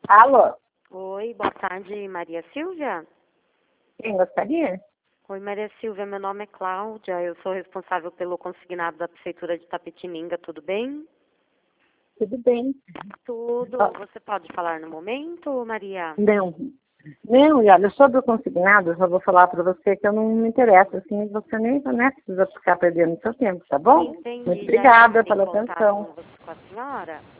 Alô? Oi, boa tarde, Maria Silvia? Quem gostaria? Oi, Maria Silvia, meu nome é Cláudia, eu sou responsável pelo consignado da Prefeitura de Tapetininga, tudo bem? Tudo bem. Tudo. Ó, Você pode falar no momento, Maria? não. Não, e olha, sobre o consignado, eu só vou falar para você que eu não me interesso, assim, você nem né, precisa ficar perdendo seu tempo, tá bom? Muito Entendi, já obrigada entrei em pela contato atenção. com a senhora.